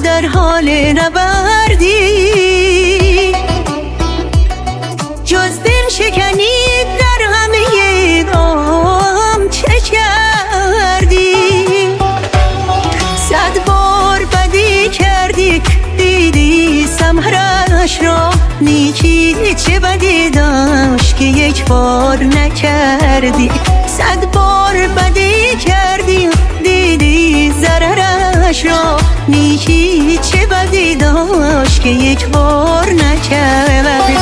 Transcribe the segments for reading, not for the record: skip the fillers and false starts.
در حال نبردی، جز دل شکنی در همه گام چه کردی؟ 100 بار بدی کردی دیدی ثمرش را، نیکی چه بدی داشت که یک بار نکردی؟ 100 بار بدی کردی دیدی ضررش را، نیکی چه بدی داشت که یک بار نکردی؟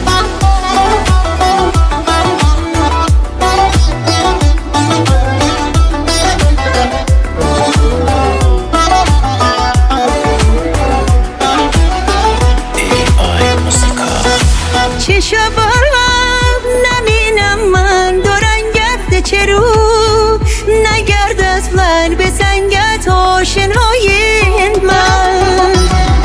چه شبم نمینم من دورنگفته چه رو، نگرد اصلا به سنگت آشنای من.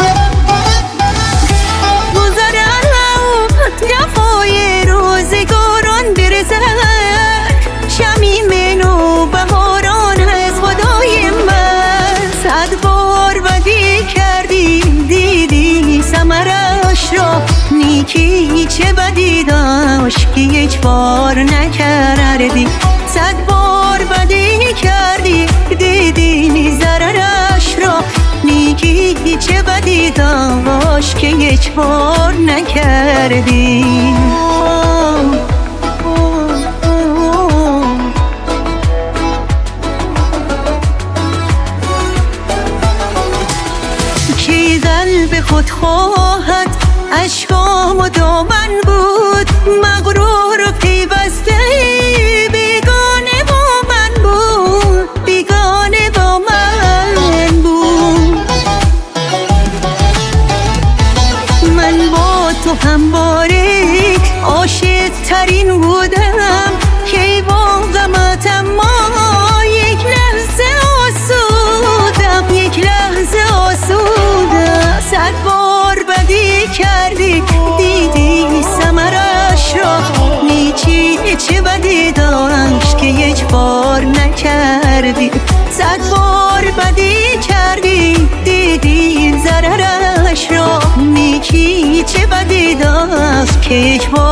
گذرم جفای روزگاران برسد، شمیم نو بهاران از خدای من. 100 بار بدی کردی دیدی ثمرش را، نیکی چه بدی داشت که یک بار نکردی؟ 100 بار بدی کردی دیدی ضررش را، نیکی چه بدی داشت که یک بار نکردی؟ کی قلب خود خواهد اشکام و دامن بود، مغرور و پیوسته بیگانه با من بود، بیگانه با من بود. من با تو همواره عاشق ترین بودم، کی با غمتم ما یک لحظه آسودم، یک لحظه آسودم. 100 بار بدی کردی دیدی ثمرش را، نیکی چه بدی داشت که یک بار نکردی؟ 100 بار بدی کردی دیدی ضررش را، نیکی چه بدی داشت که یک بار